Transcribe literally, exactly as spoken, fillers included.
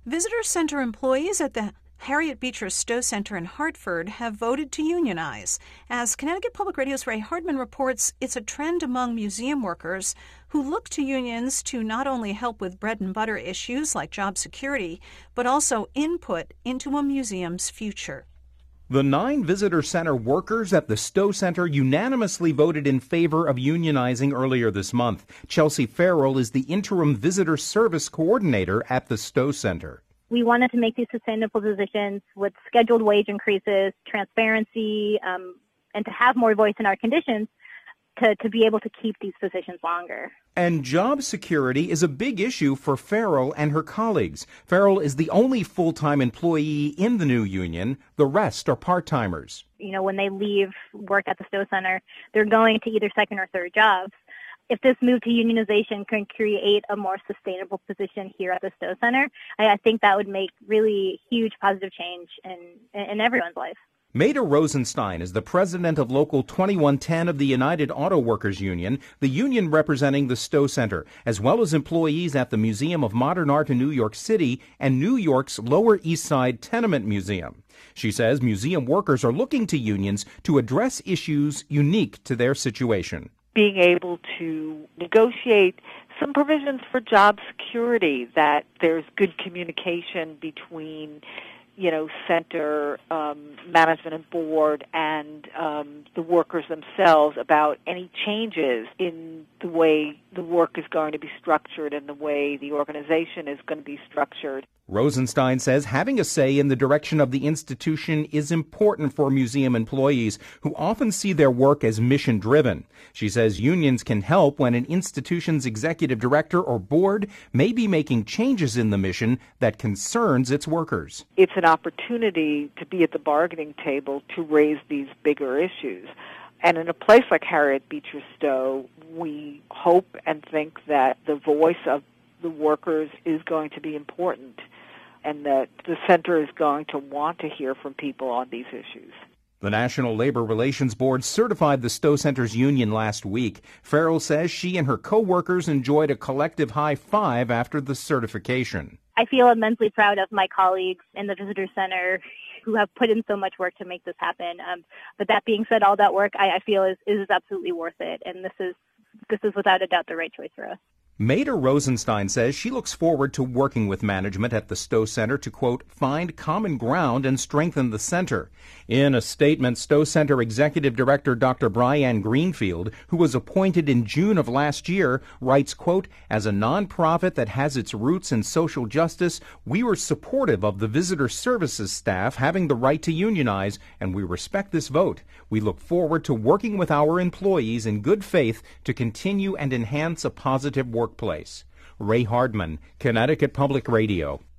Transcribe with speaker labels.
Speaker 1: Visitor Center employees at the Harriet Beecher Stowe Center in Hartford have voted to unionize. As Connecticut Public Radio's Ray Hardman reports, it's a trend among museum workers who look to unions to not only help with bread and butter issues like job security, but also input into a museum's future.
Speaker 2: The nine visitor center workers at the Stowe Center unanimously voted in favor of unionizing earlier this month. Chelsea Farrell is the interim visitor service coordinator at the Stowe Center.
Speaker 3: We wanted to make these sustainable positions with scheduled wage increases, transparency, um, and to have more voice in our conditions to, to be able to keep these positions longer.
Speaker 2: And job security is a big issue for Farrell and her colleagues. Farrell is the only full-time employee in the new union. The rest are part-timers.
Speaker 3: You know, when they leave work at the Stowe Center, they're going to either second or third jobs. If this move to unionization can create a more sustainable position here at the Stowe Center, I, I think that would make really huge positive change in, in everyone's life.
Speaker 2: Maida Rosenstein is the president of Local twenty-one ten of the United Auto Workers Union, the union representing the Stowe Center, as well as employees at the Museum of Modern Art in New York City and New York's Lower East Side Tenement Museum. She says museum workers are looking to unions to address issues unique to their situation.
Speaker 4: Being able to negotiate some provisions for job security, that there's good communication between, you know, center um, management and board and um, the workers themselves about any changes in the way the work is going to be structured and the way the organization is going to be structured.
Speaker 2: Rosenstein says having a say in the direction of the institution is important for museum employees who often see their work as mission-driven. She says unions can help when an institution's executive director or board may be making changes in the mission that concerns its workers.
Speaker 4: It's an opportunity to be at the bargaining table to raise these bigger issues. And in a place like Harriet Beecher Stowe, we hope and think that the voice of the workers is going to be important, and that the center is going to want to hear from people on these issues.
Speaker 2: The National Labor Relations Board certified the Stowe Center's union last week. Farrell says she and her co-workers enjoyed a collective high five after the certification.
Speaker 3: I feel immensely proud of my colleagues in the Visitor Center who have put in so much work to make this happen. Um, but that being said, all that work I, I feel is, is absolutely worth it, and this is this is without a doubt the right choice for us.
Speaker 2: Maida Rosenstein says she looks forward to working with management at the Stowe Center to, quote, find common ground and strengthen the center. In a statement, Stowe Center Executive Director Doctor Brian Greenfield, who was appointed in June of last year, writes, quote, as a nonprofit that has its roots in social justice, we were supportive of the visitor services staff having the right to unionize, and we respect this vote. We look forward to working with our employees in good faith to continue and enhance a positive workplace. Ray Hardman, Connecticut Public Radio.